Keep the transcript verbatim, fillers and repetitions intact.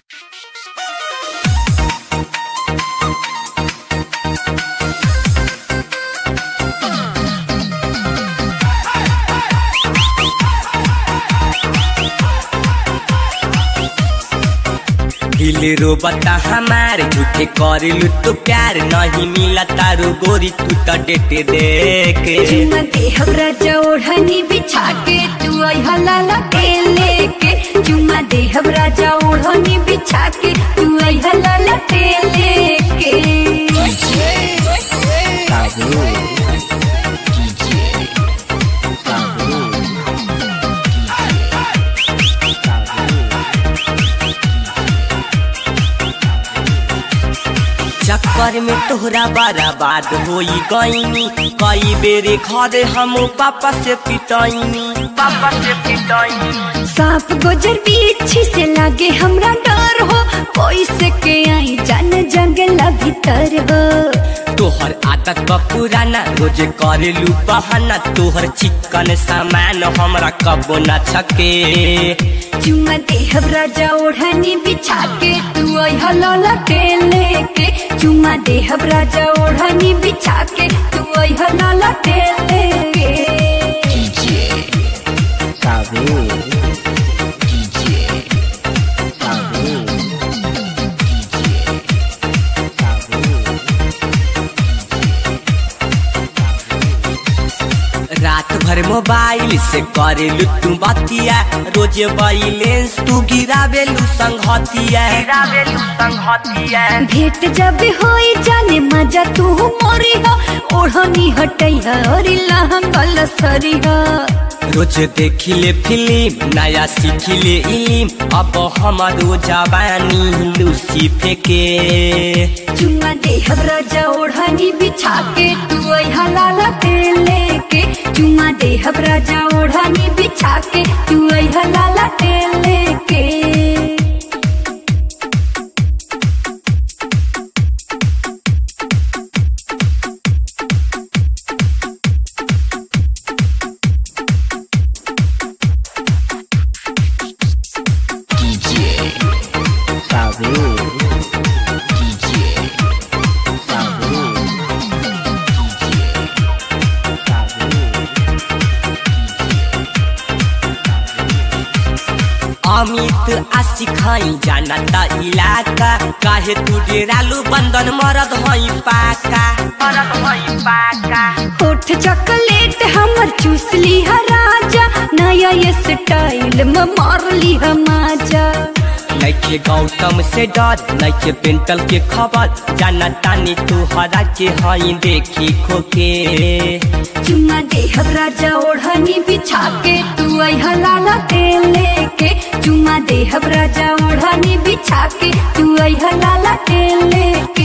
दिल रोबता हमारे झूठे करेलू तो प्यार नहीं मिला तारू गोरी तू तो डेटे देख चुम्मा दे हमरा ओढ़नी बिछा के तू आई हलाला के लेके चुम्मा दे हमरा ओढ़नी बिछा के तू आई हलाला के लेके चक्कर में तोहरा बर्बाद होई गईनी कई बेरे घरे हम पापा से पिटाईनी पापा से पिटाईनी सांप गुजर पीछे से लागे हमरा डर हो कोई से के आई जान जंगल भीतर हो तोहर आदत बा पुराना रोज करेलू बहाना तोहर चिकन सामान हमरा कबो न छके चुम्मा दे हमरा ओढ़नी बिछा के तू आई हलाला के लेके चुम्मा दे हमरा ओढ़नी बिछा के तू आई हलाला के लेके रात भर मोबाइल से करेलू तू बतिया रोज बैलेंस तू गिरावेलू संघतिया गिरावेलू संघतिया भेट जब होई जाने मजा तू मोरी हो ओढ़नी हटई और लहंगल सरी हो रोज देखिले फिल्म नया सीखिले इल्म अब हमारो जवानी लूसी फेंके चुम्मा दे हमरा ओढ़नी बिछा के तू आई हलाला के लेके चुम्मा दे हमरा ओढ़नी बिछा के तू आई हलाला के लेके अमित आशिखाई जाना ता इलाका काहे तू डेरालू बंधन मरद हई पाका मरद हई पाका होठ चॉकलेट हमर चूस ली है राजा नया ये स्टाइल में मार ली है माजा नइखे गौतम से डर नइखे पेंटल के खबर जाना तानी तू हरा के हई देखी खोके चुम्मा दे हमरा ओढ़नी बिछा के तू आई हलाला के लेके चुम्मा दे हमरा ओढ़नी बिछा के तू आई हलाला के लेके